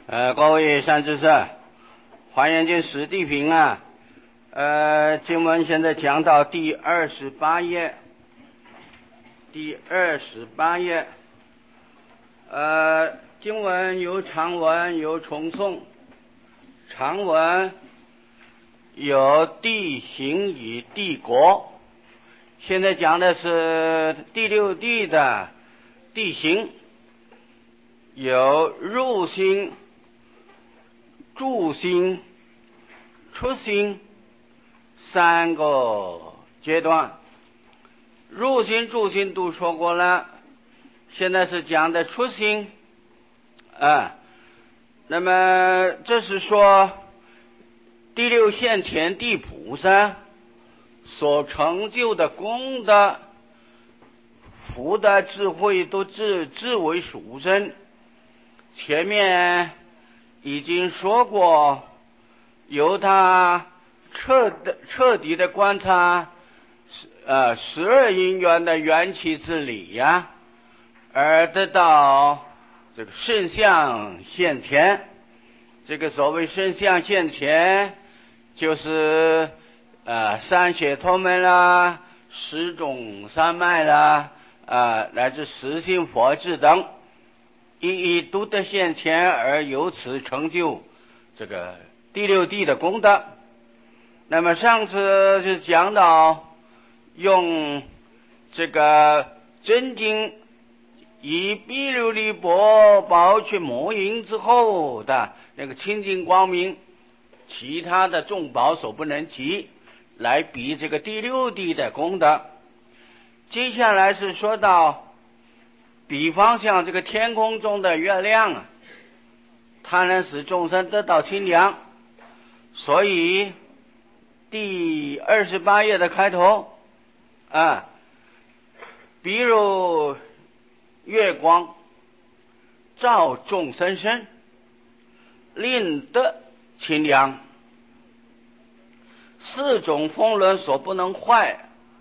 各位善知识，华严经史地品啊，经文现在讲到第28页，经文有长文有重诵，长文有地形与帝国，现在讲的是第六地的地形，有入心、住心、出心三个阶段。入心、住心都说过了，现在是讲的出心那么这是说第六现前地菩萨所成就的功德、福德、智慧都至为殊胜。前面已经说过，由他彻底的观察12因缘的缘起之理呀，而得到这个圣相现前。这个所谓圣相现前，就是三解脱门啦、十种三昧啦乃至十性佛智等，一一都得现前，而由此成就这个第六地的功德。那么上次就讲到用这个真经以毗琉璃钵宝去摩引之后的那个清净光明，其他的众宝所不能及，来比这个第六地的功德。接下来是说到，比方像这个天空中的月亮它能使众生得到清凉，所以第28页的开头比如月光照众生身，令得清凉。四种风轮所不能坏，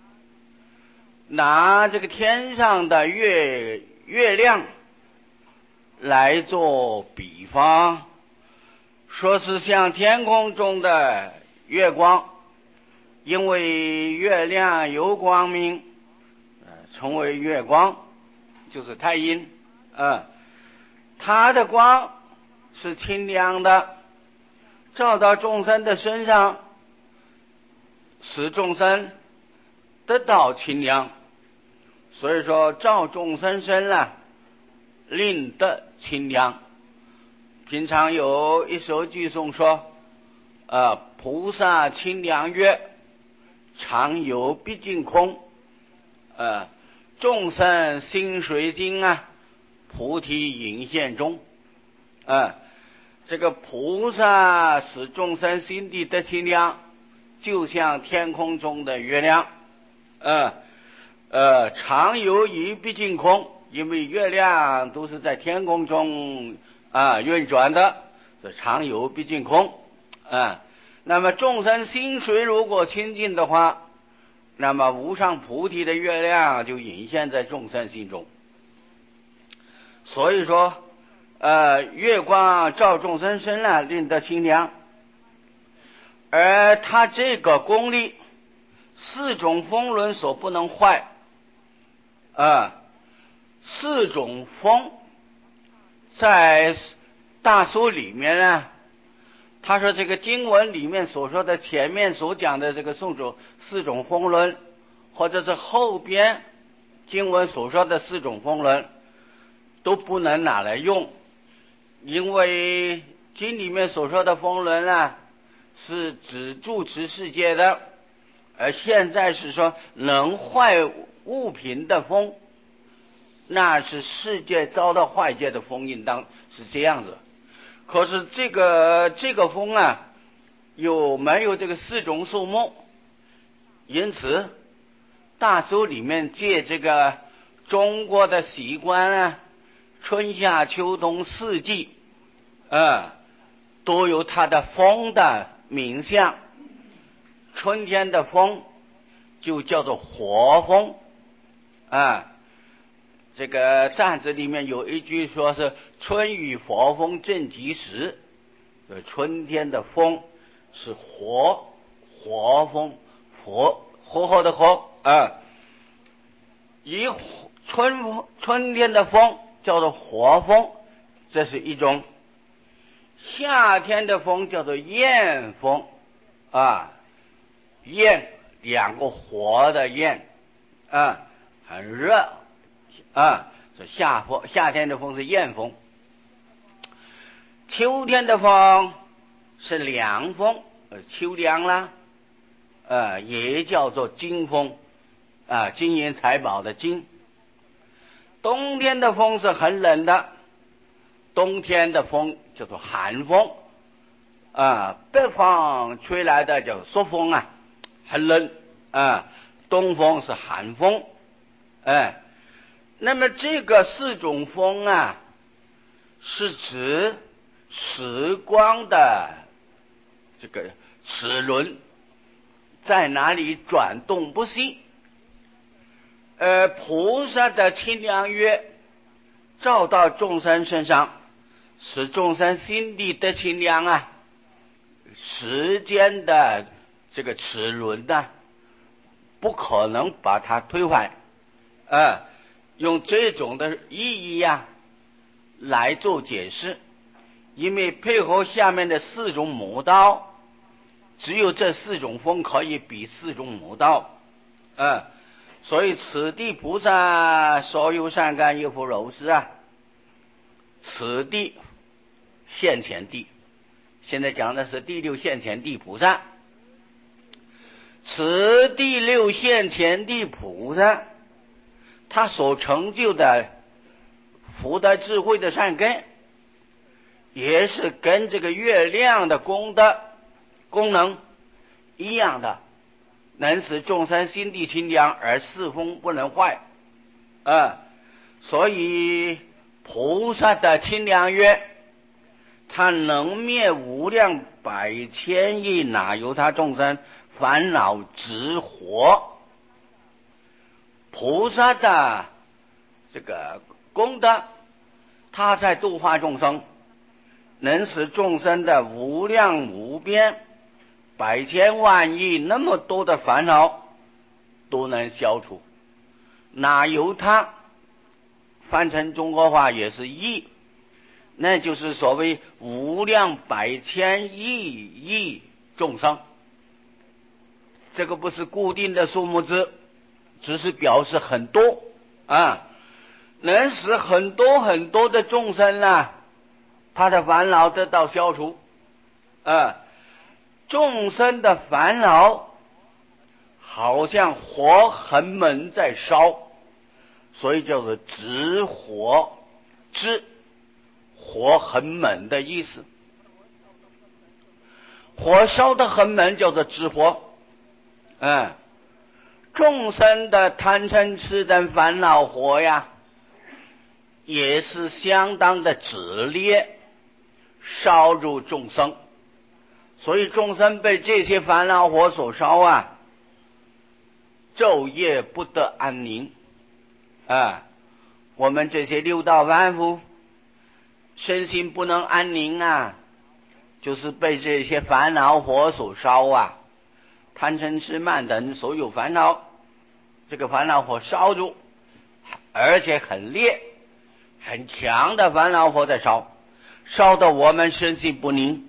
拿这个天上的月亮来做比方，说是像天空中的月光，因为月亮有光明称为月光，就是太阴它的光是清凉的，照到众生的身上，使众生得到清凉。所以说照众生身令得清凉。平常有一首偈颂说菩萨清凉月，常游毕竟空众生心水晶菩提隐现中这个菩萨使众生心地得清凉，就像天空中的月亮常游于毕竟空，因为月亮都是在天空中运转的，是常游毕竟空那么众生心水如果清净的话，那么无上菩提的月亮就隐现在众生心中。所以说月光照众生身令得清凉。而他这个功力，四种风轮所不能坏四种风在大书里面他说这个经文里面所说的前面所讲的这个四种风轮，或者是后边经文所说的四种风轮，都不能拿来用，因为经里面所说的风轮是指住持世界的，而现在是说能坏物品的风，那是世界遭到坏界的风，应当是这样子。可是这个风有没有这个四种数目？因此大书里面借这个中国的习惯春夏秋冬四季都有它的风的名相。春天的风就叫做火风这个站子里面有一句说是春雨和风正及时，春天的风是和风，和的和啊，以春天的风叫做和风，这是一种。夏天的风叫做燕风啊，燕两个火的燕啊，很热啊，夏天的风是燕风。秋天的风是凉风，秋凉啦，也叫做金风啊，金银财宝的金。冬天的风是很冷的，冬天的风叫做寒风啊，北方吹来的叫朔风啊，很冷啊，东风是寒风。那么这个四种风啊，是指时光的这个齿轮在哪里转动不息。菩萨的清凉月照到众生身上，使众生心地得清凉啊。时间的这个齿轮呢，不可能把它推坏。用这种的意义啊来做解释，因为配合下面的四种魔道，只有这四种风可以比四种魔道。所以此地菩萨所有善根亦复如是啊。此地现前地，现在讲的是第六现前地菩萨。此第六现前地菩萨，他所成就的福德智慧的善根，也是跟这个月亮的功德功能一样的，能使众生心地清凉，而四风不能坏。所以菩萨的清凉月，他能灭无量百千亿哪由他众生烦恼执惑。菩萨的这个功德，他在度化众生，能使众生的无量无边百千万亿那么多的烦恼都能消除。哪由他翻成中国话也是亿，那就是所谓无量百千亿众生。这个不是固定的数目字，只是表示很多啊，能使很多的众生啊，他的烦恼得到消除。众生的烦恼好像火很猛在烧，所以叫做直火，火很猛的意思。火烧得很猛叫做直火。众生的贪嗔痴等烦恼火呀，也是相当的炽烈，烧入众生。所以众生被这些烦恼火所烧啊，昼夜不得安宁。我们这些六道凡夫身心不能安宁啊，就是被这些烦恼火所烧啊，贪嗔痴慢等所有烦恼，这个烦恼火烧住，而且很烈很强的烦恼火在烧，烧得我们身心不宁。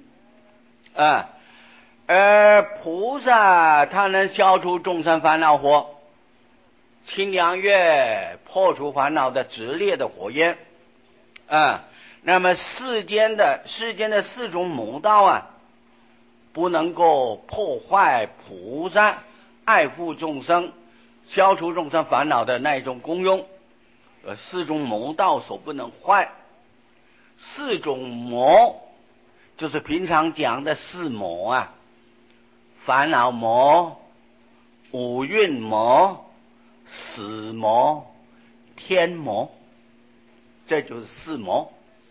而菩萨他能消除众生烦恼火，清凉月破除烦恼的直烈的火焰。那么世间的四种魔道啊，不能够破坏菩萨爱护众生消除众生烦恼的那一种功用。四种魔道所不能坏。四种魔就是平常讲的四魔啊，烦恼魔、五蕴魔、死魔、天魔，这就是四魔。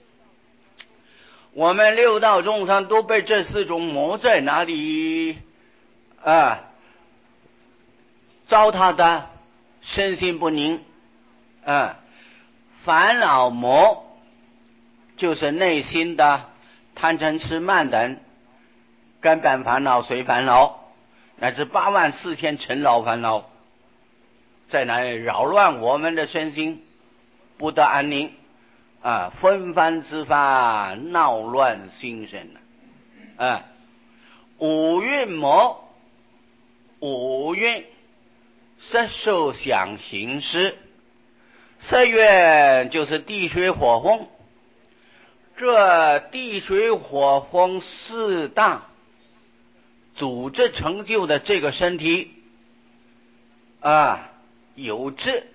我们六道众生都被这四种魔在哪里糟蹋的身心不宁。 烦恼魔就是内心的贪嗔痴慢等根本烦恼、随烦恼，乃至84000尘劳烦恼，在那里扰乱我们的身心，不得安宁纷繁之烦，闹乱心神五蕴魔，五蕴色受想行识，色蕴就是地水火风，这地水火风四大组织成就的这个身体有智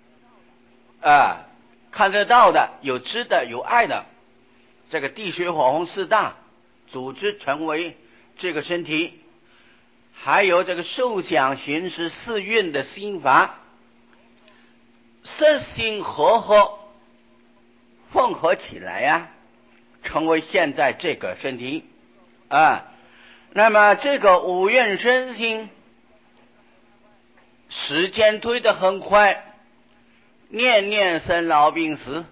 看得到的，有知的，有爱的，这个地水火风四大组织成为这个身体，还有这个受想行识四蕴的心法，色心合混合起来成为现在这个身体那么这个五蕴身心时间推得很快，念念生老病死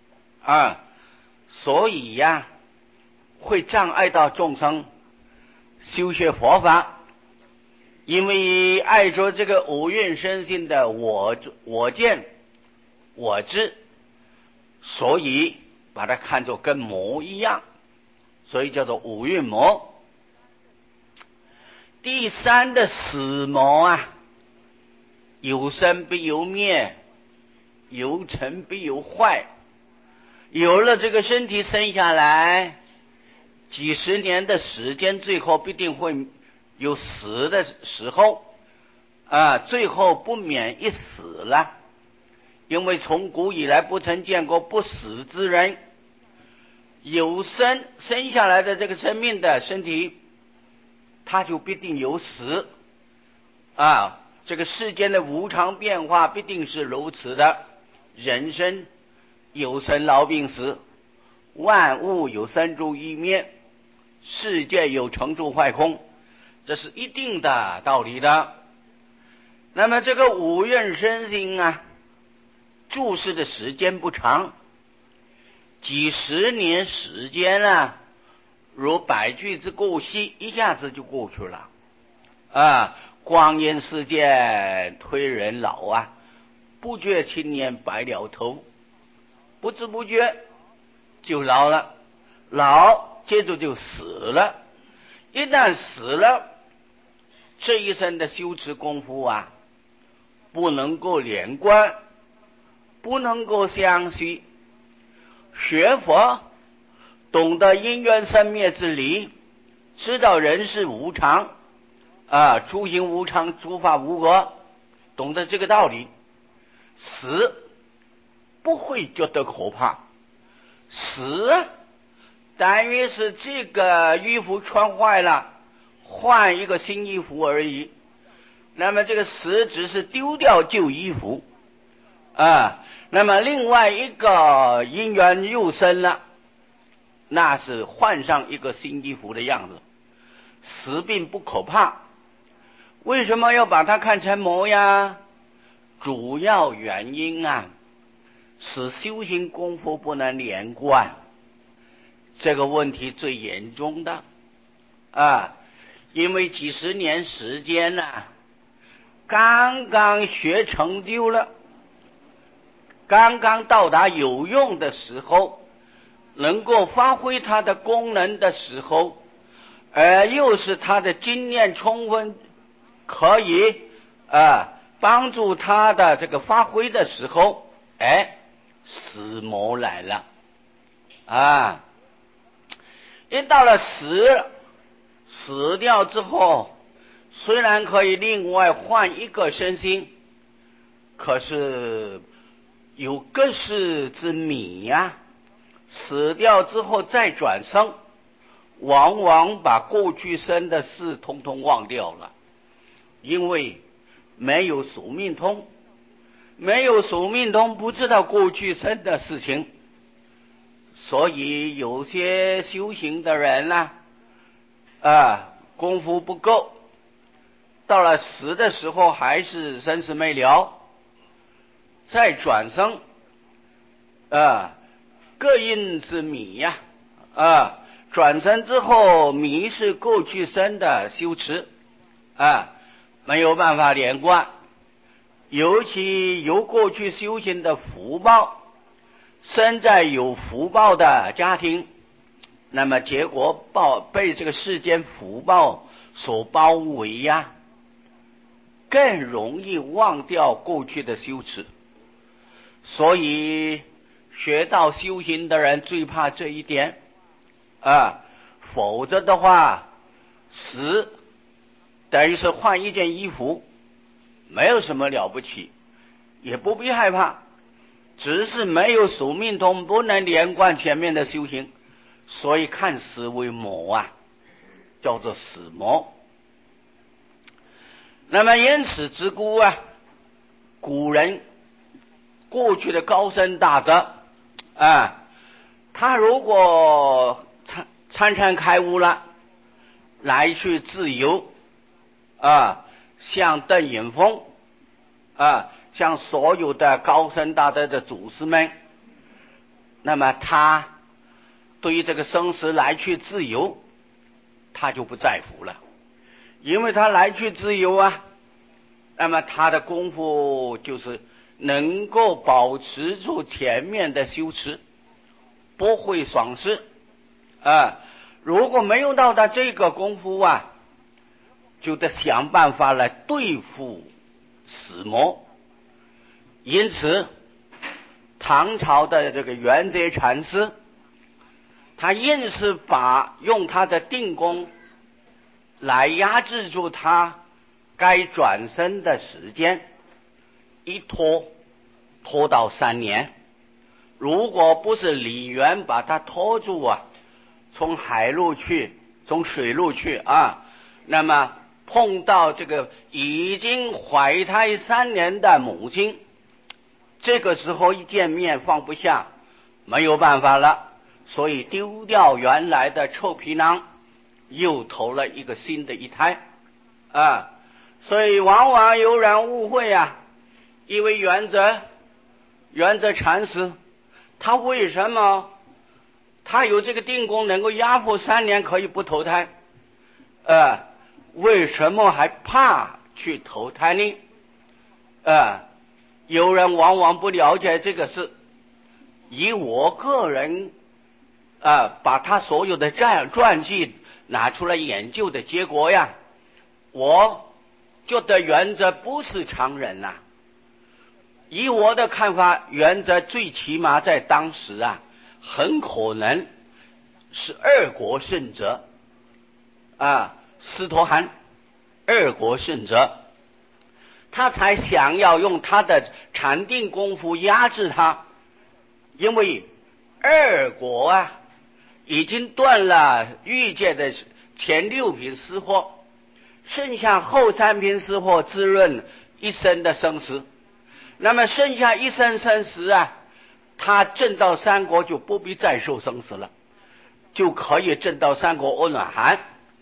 所以会障碍到众生修学佛法，因为爱着这个五蕴身心的我见我知，所以把它看作跟魔一样，所以叫做五蕴魔。第三的死魔有生必有灭，有成必有坏，有了这个身体生下来几十年的时间，最后必定会有死的时候最后不免一死了，因为从古以来不曾见过不死之人，有生下来的这个生命的身体，它就必定有死这个世间的无常变化必定是如此的，人生有生老病死，万物有生住异灭，世界有成住坏空，这是一定的道理的。那么这个五蕴身心注视的时间不长，几十年时间如百驹之过隙，一下子就过去了光阴似箭推人老不觉青年白了头，不知不觉就老了，老接着就死了，一旦死了，这一生的修持功夫不能够连贯，不能够相续。学佛懂得因缘生灭之理，知道人世无常诸行无常，诸法无我，懂得这个道理，死不会觉得可怕。死等于是这个衣服穿坏了，换一个新衣服而已，那么这个死只是丢掉旧衣服那么另外一个因缘又生了，那是换上一个新衣服的样子。死并不可怕，为什么要把它看成魔主要原因使修行功夫不能连贯，这个问题最严重的因为几十年时间刚刚学成就了，刚刚到达有用的时候，能够发挥它的功能的时候，而又是它的经验充分，可以帮助它的这个发挥的时候，死魔来了一到了死掉之后，虽然可以另外换一个身心，可是有各世之谜死掉之后再转生，往往把过去生的事统统忘掉了，因为没有宿命通，不知道过去生的事情，所以有些修行的人功夫不够，到了死的时候还是生死未了，再转生各印之迷呀，转生之后迷是过去生的修持，没有办法连贯，尤其有过去修行的福报，生在有福报的家庭，那么结果被这个世间福报所包围呀，更容易忘掉过去的修持。所以学到修行的人最怕这一点否则的话死等于是换一件衣服，没有什么了不起，也不必害怕，只是没有宿命通，不能连贯前面的修行，所以看死为魔叫做死魔。那么因此之故古人过去的高僧大德他如果参禅开悟了，来去自由像邓颖峰像所有的高僧大德的祖师们，那么他对于这个生死来去自由他就不在乎了，因为他来去自由那么他的功夫就是能够保持住前面的修持，不会丧失如果没有到达这个功夫就得想办法来对付死魔。因此唐朝的这个元觉禅师，他硬是用他的定功来压制住他该转生的时间，一拖到3年。如果不是李渊把他拖住从海路去，从水路去那么碰到这个已经怀胎3年的母亲，这个时候一见面放不下，没有办法了，所以丢掉原来的臭皮囊，又投了一个新的一胎所以往往有人误会因为元觉禅师他为什么他有这个定功能够压迫3年可以不投胎为什么还怕去投胎呢有人往往不了解这个事。以我个人把他所有的传记拿出来研究的结果我觉得元觉不是常人以我的看法，元觉最起码在当时很可能是2国圣者司陀含2国圣者，他才想要用他的禅定功夫压制他，因为2国已经断了欲界的前6品私货，剩下后3品私货滋润一生的生死，那么剩下一生生死他证到3国就不必再受生死了，就可以证到3国阿那含。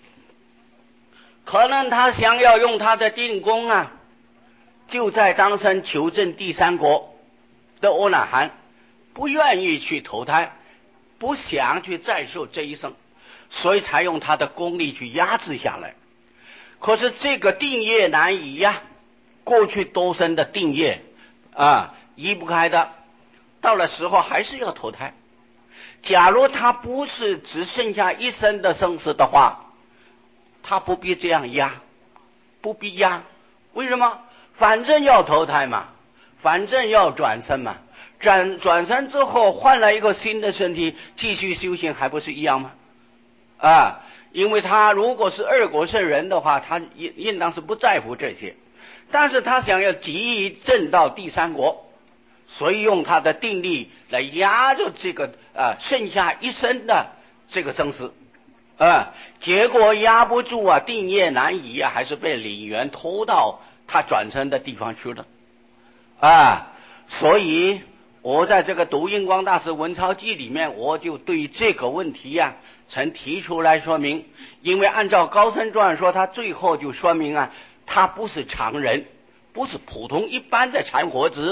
可能他想要用他的定功就在当生求证第3国的阿那含，不愿意去投胎，不想去再受这一生，所以才用他的功力去压制下来。可是这个定业难移过去多生的定业移不开的，到了时候还是要投胎。假如他不是只剩下一生的生死的话，他不必这样压，不必压。为什么？反正要投胎嘛，反正要转生嘛，转生之后换了一个新的身体继续修行，还不是一样吗因为他如果是2国圣人的话，他应当是不在乎这些，但是他想要急于证到第3国，所以用他的定力来压着这个剩下一生的这个生死结果压不住定业难移还是被李渊拖到他转生的地方去了所以我在这个读印光大师文钞记里面，我就对这个问题曾提出来说明。因为按照高僧传说，他最后就说明他不是常人，不是普通一般的禅活子，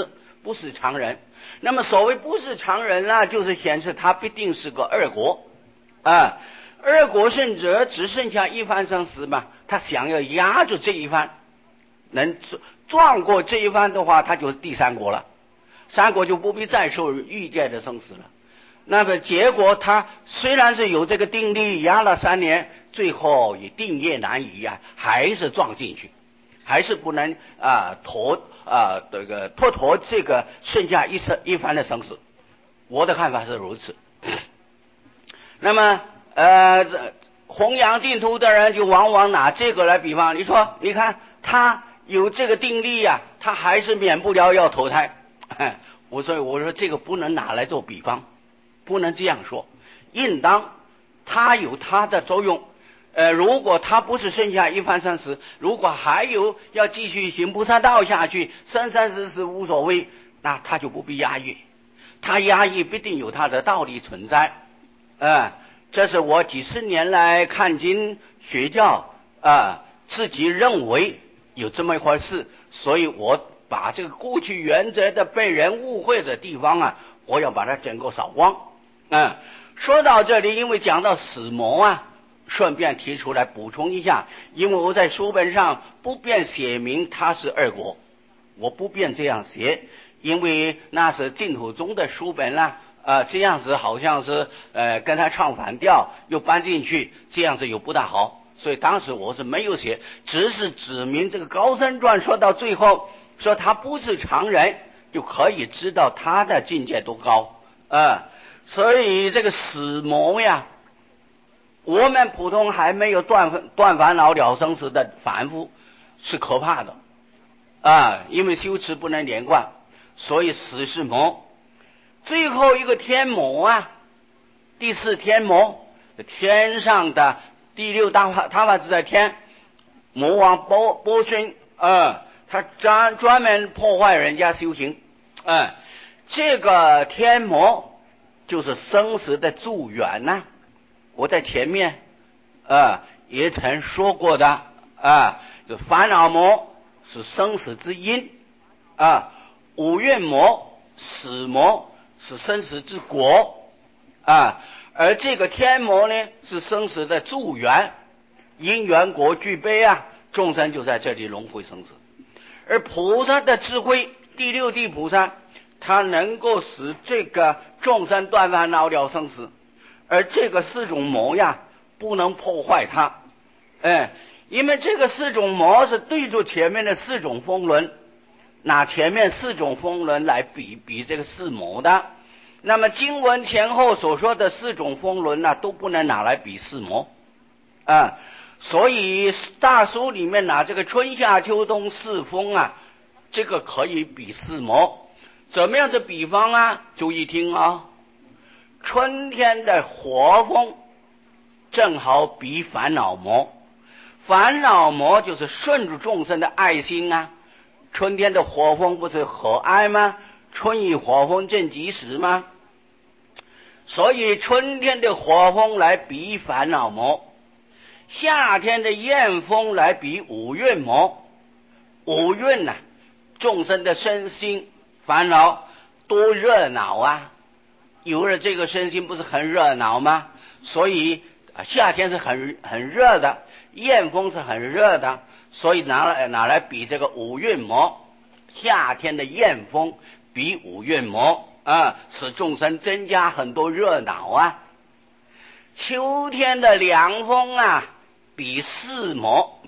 不是常人。那么所谓不是常人呢，就是显示他必定是个二国啊。二国胜者只剩下一番生死嘛，他想要压住这一番，能撞过这一番的话，他就是第三国了，三国就不必再受欲界的生死了。那么结果他虽然是有这个定力压了3年，最后也定业难移啊，还是撞进去，还是不能脱这个剩下一番的生死。我的看法是如此。那么弘扬净土的人就往往拿这个来比方，你说你看他有这个定力啊，他还是免不了要投胎。所以我说这个不能拿来做比方，不能这样说，应当他有他的作用。如果他不是剩下一番生死，如果还有要继续行菩萨道下去，生生死死无所谓，那他就不必压抑，他压抑必定有他的道理存在。这是我几十年来看经学教自己认为有这么一回事，所以我把这个过去原则的被人误会的地方我要把它整个扫光。说到这里，因为讲到死魔顺便提出来补充一下，因为我在书本上不便写明它是二国，我不便这样写，因为那是净土宗的书本啦。这样子好像是跟他唱反调，又搬进去，这样子又不大好，所以当时我是没有写，只是指明这个高僧传说到最后说他不是常人，就可以知道他的境界多高。所以这个死魔呀，我们普通还没有断烦恼了生死的凡夫是可怕的因为修持不能连贯，所以死是魔。最后一个天魔第4天魔，天上的第6大他法自在天魔王波旬他专门破坏人家修行。这个天魔就是生死的助缘我在前面也曾说过的就烦恼魔是生死之因五蕴魔死魔是生死之果而这个天魔呢是生死的助缘，因缘果具备众生就在这里轮回生死。而菩萨的智慧，第6地菩萨，他能够使这个众生断烦恼了生死，而这个4种魔不能破坏它。因为这个4种魔是对着前面的4种风轮，拿前面4种风轮来比这个4魔的。那么经文前后所说的4种风轮都不能拿来比4魔所以大书里面拿这个春夏秋冬4风这个可以比4魔。怎么样的比方注意听春天的火风正好比烦恼魔，烦恼魔就是顺着众生的爱心春天的火风不是和爱吗？春雨火风正及时吗？所以春天的火风来比烦恼魔，夏天的焰风来比五蕴魔。五蕴众生的身心烦恼多热闹有了这个身心不是很热闹吗？所以夏天是很热的，焰风是很热的，所以拿来比这个五蕴魔。夏天的焰风比五蕴魔使众生增加很多热闹秋天的凉风比死魔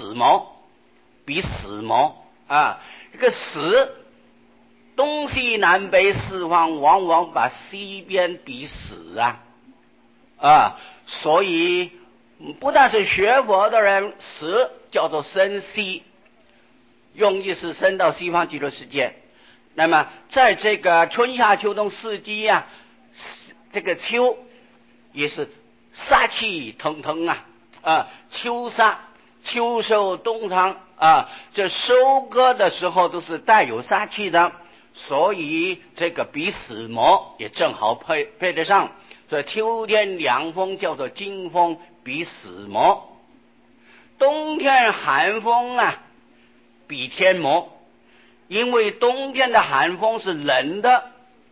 这个死东西南北4方往往把西边比死所以不但是学佛的人，死叫做生西，用意是升到西方极乐世界。那么在这个春夏秋冬4季这个秋也是杀气腾腾秋杀秋收冬藏这收割的时候都是带有杀气的，所以这个比死魔也正好配得上。所以秋天凉风叫做金风，比死魔。冬天寒风比天魔。 因为冬天的寒风是冷的，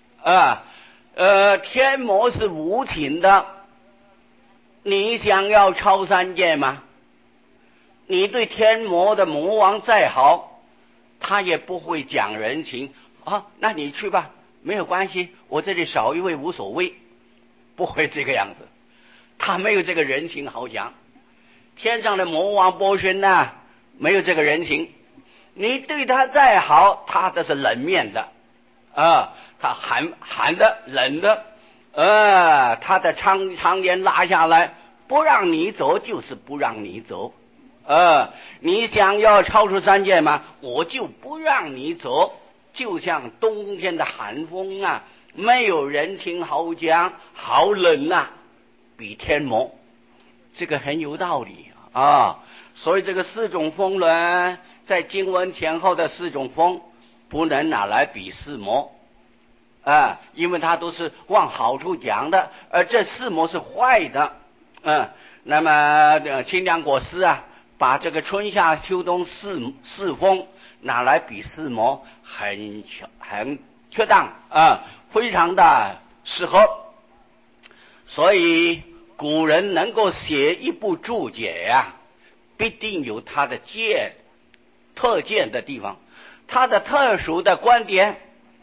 天魔是无情的。你想要超三界吗？你对天魔的魔王再好，他也不会讲人情啊。那你去吧，没有关系，我这里少一位无所谓，不会这个样子。他没有这个人情好讲。天上的魔王波旬呐，没有这个人情。你对他再好，他这是冷面的他寒的冷的他的长帘拉下来，不让你走就是不让你走你想要超出三界吗？我就不让你走。就像冬天的寒风啊，没有人情好讲，好冷啊，比天魔。这个很有道理所以这个四种风轮在经文前后的四种风不能拿来比四魔因为它都是往好处讲的，而这四魔是坏的那么清凉果师把这个春夏秋冬四风拿来比四魔，很恰当非常的适合。所以古人能够写一部注解必定有他的特见的地方，他的特殊的观点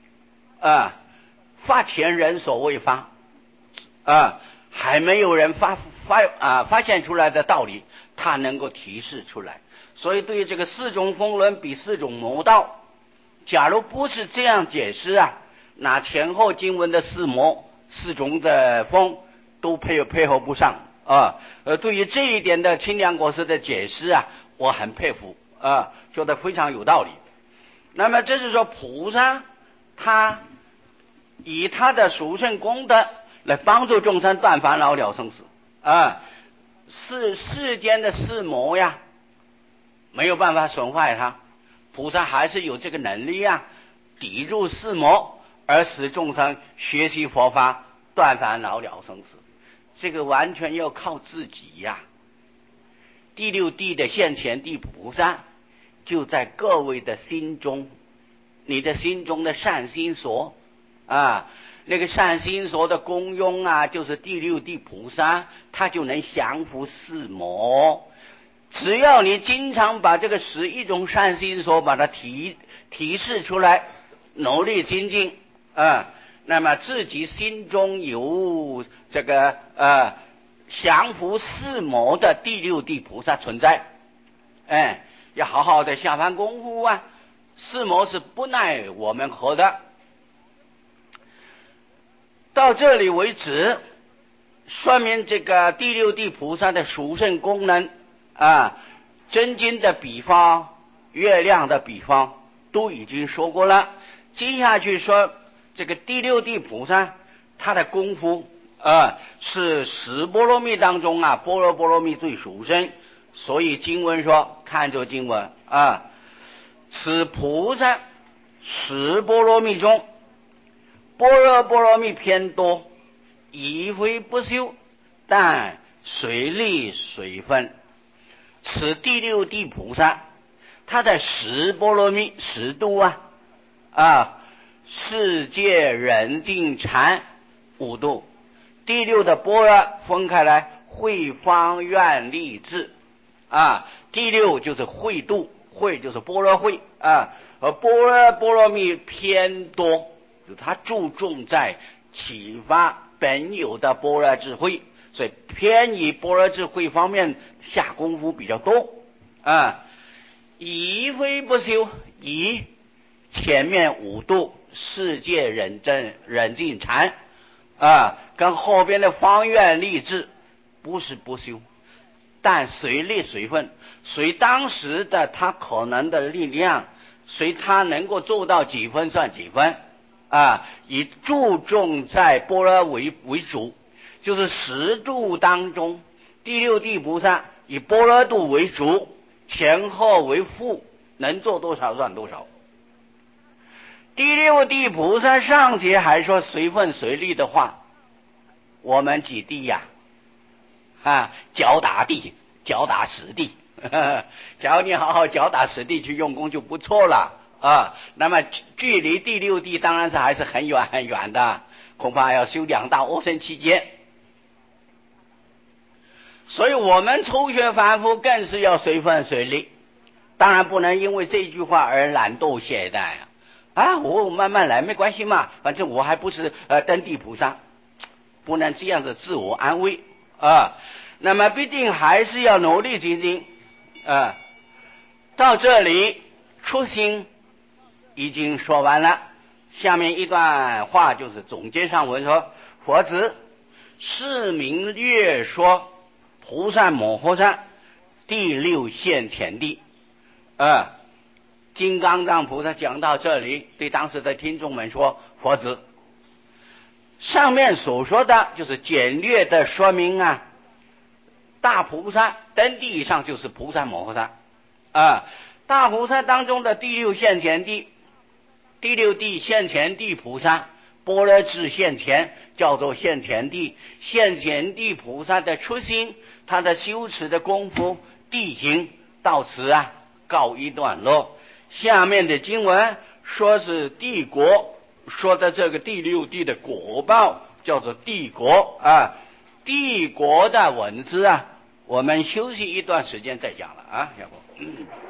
发前人所未发还没有人发现出来的道理，他能够提示出来。所以对于这个四种风轮比四种魔道，假如不是这样解释那前后经文的四种的风都配合不上对于这一点的清凉国师的解释我很佩服觉得非常有道理。那么这是说菩萨他以他的殊胜功德来帮助众生断烦恼了生死世间的四魔没有办法损坏他，菩萨还是有这个能力抵住四魔，而使众生学习佛法断烦恼了生死。这个完全要靠自己第六地的现前地菩萨就在各位的心中，你的心中的善心所那个善心所的功用就是第六地菩萨，他就能降伏四魔。只要你经常把这个11种善心所把它提示出来，努力精进那么自己心中有这个降伏四魔的第六地菩萨存在要好好的下番功夫四魔是不奈我们何的。到这里为止，说明这个第六地菩萨的殊胜功能真经的比方，月亮的比方都已经说过了。接下去说这个第六地菩萨他的功夫是十波罗蜜当中般若波罗蜜最殊胜。所以经文说，看着经文此菩萨十波罗蜜中般若波罗蜜偏多，亦非不修，但随力随分。此第六地菩萨他的十波罗蜜十度世界人境禅五度。第六的般若分开来，慧方愿力智第六就是慧度，慧就是般若慧而般若蜜偏多，就他注重在启发本有的般若智慧，所以偏以般若智慧方面下功夫比较多亦非不修，以前面五度世界忍境禅跟后边的方愿力智不是不修，但随力随分，随当时的他可能的力量，随他能够做到几分算几分以注重在般若为主，就是十度当中第六地菩萨以般若度为主，前后为副，能做多少算多少。第六地菩萨上节还说随分随力的话，我们几地脚打实地假如你好好脚打实地去用功就不错了啊。那么距离第六地当然是还是很远很远的，恐怕要修2到5生期间。所以我们初学凡夫更是要随分随力，当然不能因为这句话而懒惰懈怠我慢慢来没关系嘛，反正我还不是登地菩萨，不能这样子自我安慰那么必定还是要努力精进到这里初心已经说完了，下面一段话就是总结上文说：佛子是名略说菩萨摩诃萨第6现前地金刚藏菩萨讲到这里，对当时的听众们说：佛子，上面所说的就是简略的说明大菩萨登地以上就是菩萨摩诃萨大菩萨当中的第6现前地，第6地现前地菩萨，般若智现前叫做现前地。现前地菩萨的初心，他的修持的功夫地行到此告一段落。下面的经文说是帝国，说的这个第6地的果报叫做帝国帝国的文字我们休息一段时间再讲了要不